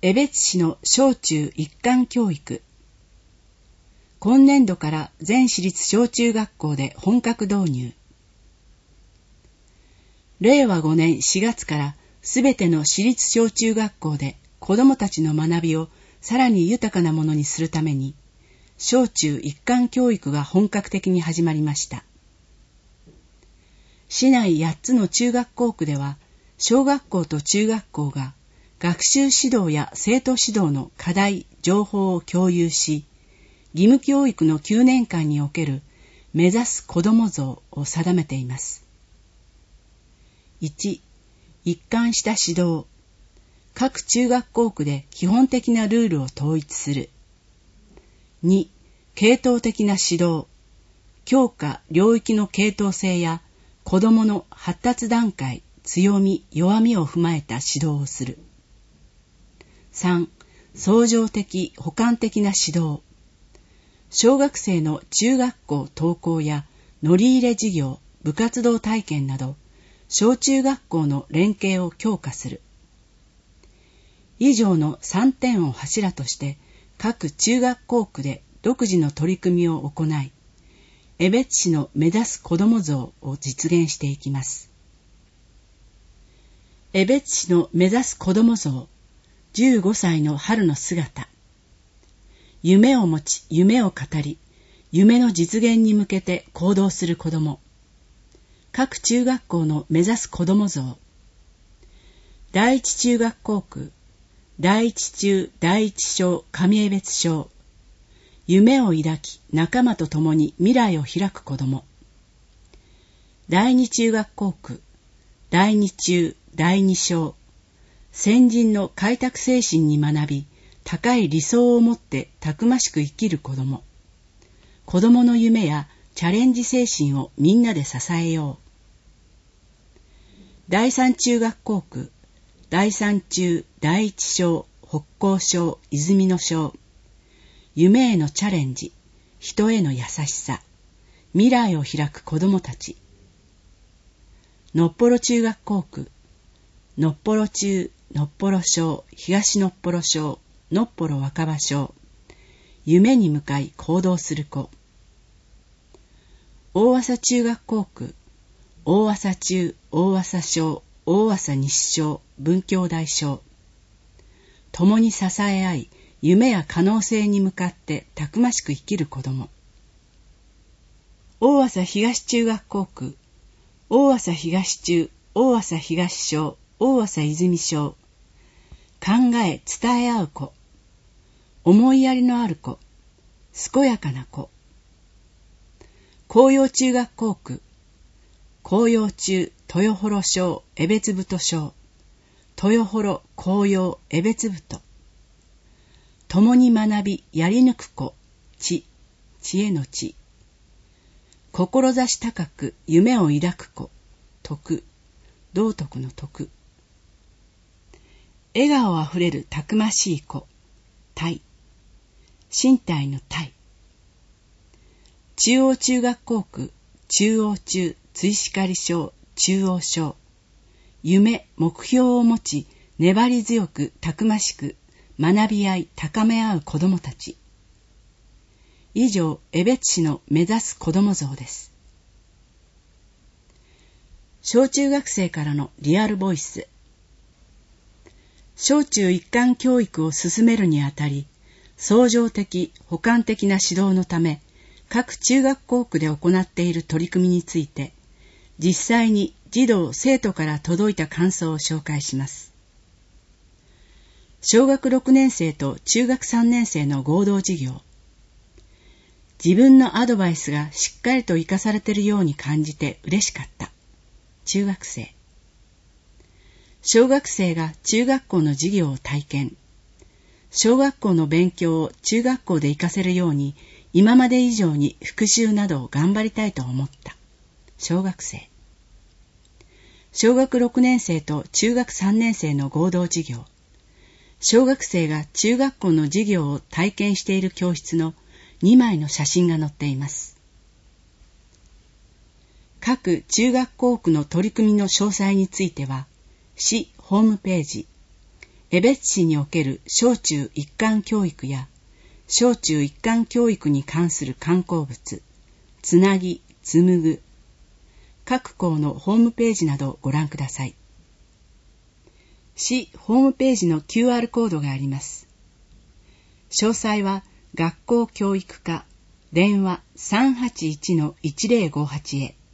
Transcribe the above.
江別市の小中一貫教育。今年度から全市立小中学校で本格導入。令和5年4月からすべての市立小中学校で子どもたちの学びをさらに豊かなものにするために、小中一貫教育が本格的に始まりました。市内8つの中学校区では、小学校と中学校が学習指導や生徒指導の課題、情報を共有し、義務教育の9年間における目指す子ども像を定めています。1、一貫した指導。各中学校区で基本的なルールを統一する。2、系統的な指導。教科、領域の系統性や子どもの発達段階、強み、弱みを踏まえた指導をする。3、相乗的、補完的な指導。小学生の中学校登校や乗り入れ授業、部活動体験など、小中学校の連携を強化する。以上の3点を柱として、各中学校区で独自の取り組みを行い、江別市の目指す子ども像を実現していきます。江別市の目指す子ども像、15歳の春の姿。夢を持ち、夢を語り、夢の実現に向けて行動する子ども。各中学校の目指す子ども像。第一中学校区、第一中第一小上江別小。夢を抱き、仲間と共に未来を開く子ども。第二中学校区、第二中第二小。先人の開拓精神に学び、高い理想を持ってたくましく生きる子ども。子どもの夢やチャレンジ精神をみんなで支えよう。第三中学校区、第三中第一小北高小泉野小。夢へのチャレンジ、人への優しさ、未来を開く子どもたち。のっぽろ中学校区、のっぽろ中、のっぽろ小、東のっぽろ小、のっぽろ若葉小。夢に向かい行動する子。大麻中学校区、大麻中、大麻小、大麻西小、文教大小。共に支え合い、夢や可能性に向かってたくましく生きる子ども。大麻東中学校区、大麻東中、大麻東小、大麻泉小。考え伝え合う子。思いやりのある子。健やかな子。紅葉中学校区、紅葉中、豊幌小、江別太小。豊幌、紅葉、江別太。共に学び、やり抜く子、知恵の知。志高く、夢を抱く子、徳、道徳の徳。笑顔あふれるたくましい子、体、身体の体。中央中学校区、中央中、追しかり小、中央小。夢、目標を持ち、粘り強く、たくましく、学び合い、高め合う子どもたち。以上、江別市の目指す子ども像です。小中学生からのリアルボイス。小中一貫教育を進めるにあたり、相乗的、補完的な指導のため、各中学校区で行っている取り組みについて、実際に児童・生徒から届いた感想を紹介します。小学6年生と中学3年生の合同授業。自分のアドバイスがしっかりと活かされているように感じて嬉しかった。中学生。小学生が中学校の授業を体験。小学校の勉強を中学校で活かせるように、今まで以上に復習などを頑張りたいと思った。小学生。小学6年生と中学3年生の合同授業。小学生が中学校の授業を体験している教室の2枚の写真が載っています。各中学校区の取り組みの詳細については、市ホームページ、 江別市における小中一貫教育や小中一貫教育に関する刊行物、つなぎ、紡ぐ、各校のホームページなどをご覧ください。市ホームページの QR コードがあります。詳細は学校教育課電話 381-1058 へ。